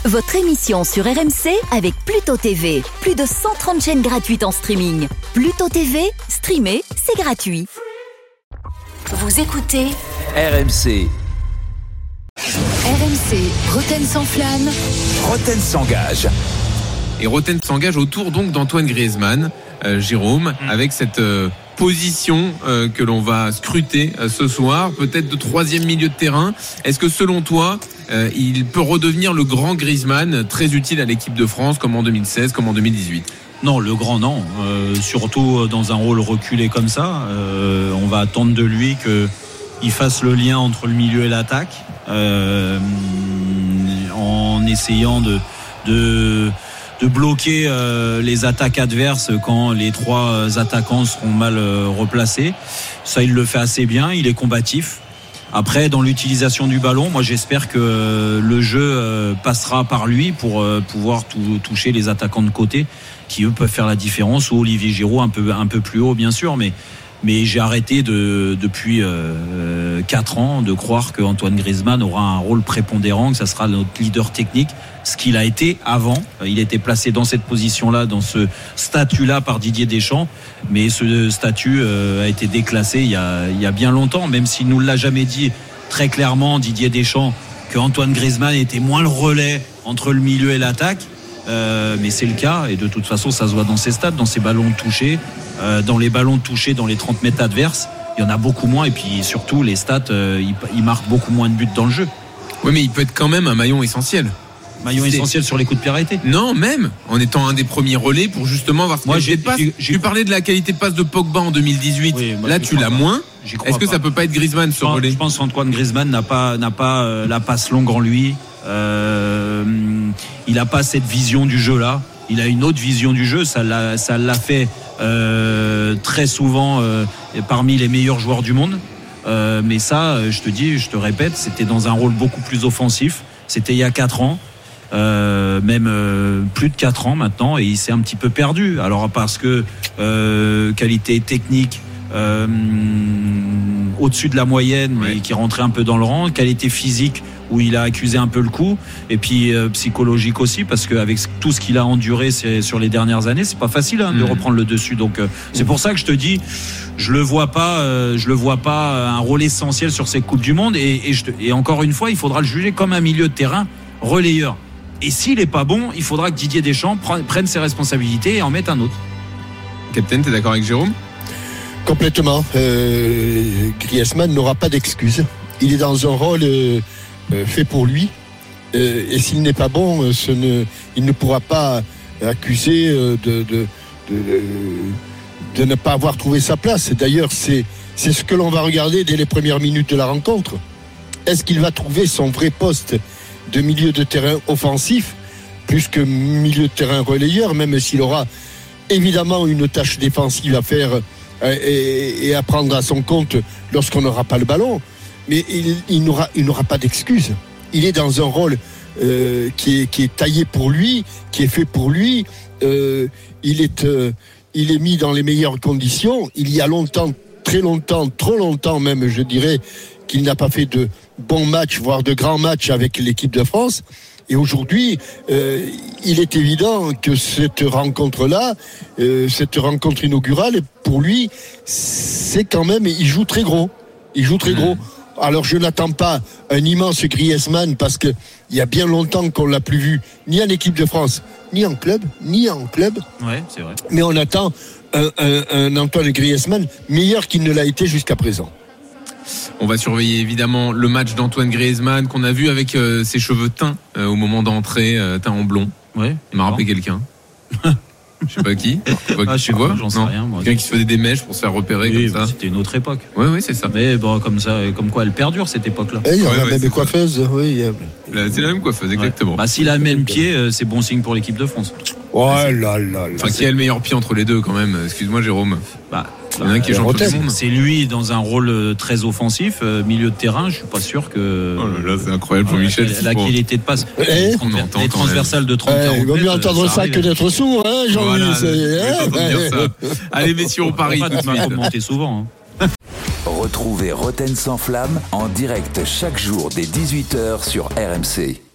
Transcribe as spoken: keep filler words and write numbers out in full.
votre émission sur R M C avec Pluto T V. Plus de cent trente chaînes gratuites en streaming. Pluto T V, streamer, c'est gratuit. Vous écoutez R M C. R M C, Roten sans flamme. Roten s'engage. Et Roten s'engage autour donc d'Antoine Griezmann, euh, Jérôme, mmh. avec cette euh, position euh, que l'on va scruter euh, ce soir, peut-être de troisième milieu de terrain. Est-ce que selon toi, euh, il peut redevenir le grand Griezmann, très utile à l'équipe de France, comme en deux mille seize, comme en deux mille dix-huit ? Non, le grand non. Euh, surtout dans un rôle reculé comme ça, euh, on va attendre de lui qu'il fasse le lien entre le milieu et l'attaque, euh, en essayant de... de de bloquer euh, les attaques adverses quand les trois attaquants seront mal euh, replacés. Ça, il le fait assez bien, il est combatif. Après, dans l'utilisation du ballon, moi j'espère que euh, le jeu euh, passera par lui pour euh, pouvoir tout, toucher les attaquants de côté qui, eux, peuvent faire la différence, ou Olivier Giroud un peu, un peu plus haut, bien sûr, mais Mais j'ai arrêté de, depuis euh, quatre ans de croire qu'Antoine Griezmann aura un rôle prépondérant, que ça sera notre leader technique, ce qu'il a été avant. Il était placé dans cette position-là, dans ce statut-là par Didier Deschamps, mais ce statut euh, a été déclassé il y a, il y a bien longtemps, même s'il ne nous l'a jamais dit très clairement, Didier Deschamps, qu'Antoine Griezmann était moins le relais entre le milieu et l'attaque. Euh, mais c'est le cas, et de toute façon ça se voit dans ses stats, dans ses ballons touchés, euh, dans les ballons touchés dans les trente mètres adverses, il y en a beaucoup moins, et puis surtout les stats, euh, il, il marque beaucoup moins de buts dans le jeu. Oui, mais il peut être quand même un maillon essentiel. Maillon c'est... essentiel sur les coups de pied arrêtés. Non, même en étant un des premiers relais pour justement avoir. Moi, j'ai, passe. j'ai, j'ai... Tu parlais de la qualité de passe de Pogba en deux mille dix-huit. Oui, moi, là, tu l'as pas. moins. Est-ce que pas. ça peut pas être Griezmann ce relais ? Je pense qu'Antoine Griezmann n'a pas n'a pas euh, la passe longue en lui. Euh, il n'a pas cette vision du jeu là. Il a une autre vision du jeu. Ça l'a ça l'a fait euh, très souvent euh, parmi les meilleurs joueurs du monde. Euh, mais ça, je te dis, je te répète, c'était dans un rôle beaucoup plus offensif. C'était il y a quatre ans. Euh, même euh, plus de quatre ans maintenant, et il s'est un petit peu perdu. Alors parce que euh, qualité technique euh, au-dessus de la moyenne, mais ouais. qui rentrait un peu dans le rang, qualité physique où il a accusé un peu le coup, et puis euh, psychologique aussi, parce qu'avec tout ce qu'il a enduré c'est, sur les dernières années, c'est pas facile hein, mmh. de reprendre le dessus. Donc euh, c'est pour ça que je te dis, je le vois pas, euh, je le vois pas un rôle essentiel sur ces coupes du monde, et, et, je te, et encore une fois, il faudra le juger comme un milieu de terrain relayeur. Et s'il n'est pas bon, il faudra que Didier Deschamps prenne ses responsabilités et en mette un autre. Capitaine, tu es d'accord avec Jérôme ? Complètement. Euh, Griezmann n'aura pas d'excuses. Il est dans un rôle euh, euh, fait pour lui. Euh, et s'il n'est pas bon, ce ne, il ne pourra pas accuser euh, de, de, de, de ne pas avoir trouvé sa place. Et d'ailleurs, c'est, c'est ce que l'on va regarder dès les premières minutes de la rencontre. Est-ce qu'il va trouver son vrai poste de milieu de terrain offensif plus que milieu de terrain relayeur, même s'il aura évidemment une tâche défensive à faire et, et à prendre à son compte lorsqu'on n'aura pas le ballon, mais il, il, n'aura, il n'aura pas d'excuses. Il est dans un rôle euh, qui, est, qui est taillé pour lui, qui est fait pour lui. Euh, il, est, euh, il est mis dans les meilleures conditions. Il y a longtemps, très longtemps, trop longtemps même, je dirais, qu'il n'a pas fait de bons matchs, voire de grands matchs avec l'équipe de France. Et aujourd'hui, euh, il est évident que cette rencontre-là, euh, cette rencontre inaugurale, pour lui, c'est quand même, il joue très gros. Il joue très gros. Alors je n'attends pas un immense Griezmann, parce qu'il y a bien longtemps qu'on ne l'a plus vu, ni en équipe de France, ni en club, ni en club. Ouais, c'est vrai. Mais on attend un, un, un Antoine Griezmann meilleur qu'il ne l'a été jusqu'à présent. On va surveiller évidemment le match d'Antoine Griezmann qu'on a vu avec euh, ses cheveux teints euh, au moment d'entrée, euh, teints en blond. Ouais, il m'a rappelé quelqu'un. Je sais pas qui. Je sais pas ah, qui je sais tu vois. J'en sais non. rien. Moi. Quelqu'un qui se faisait des mèches pour se faire repérer oui, comme ça. C'était une autre époque. Oui, oui, c'est ça. Mais bon, comme ça, comme quoi elle perdure cette époque-là. Et il y a ouais, la ouais, même coiffeuse. Oui, a... C'est la même coiffeuse, exactement. Ouais. Bah, s'il a le même pied, euh, c'est bon signe pour l'équipe de France. Oh là là là. Enfin, qui a le meilleur pied entre les deux quand même. Excuse-moi, Jérôme. Bah. Il y en a un qui est champion du monde. C'est lui dans un rôle très offensif, euh, milieu de terrain. Je suis pas sûr que. Oh là là, c'est incroyable pour Michel. La, la qualité de passe. Eh les transversales de trente eh, il vaut mieux entendre ça, ça que d'être sourd, hein, Jean-Louis. Voilà, hein. Allez, messieurs, on parie tout de suite. Commenter souvent. Hein. Retrouvez Roten sans flamme en direct chaque jour dès dix-huit heures sur R M C.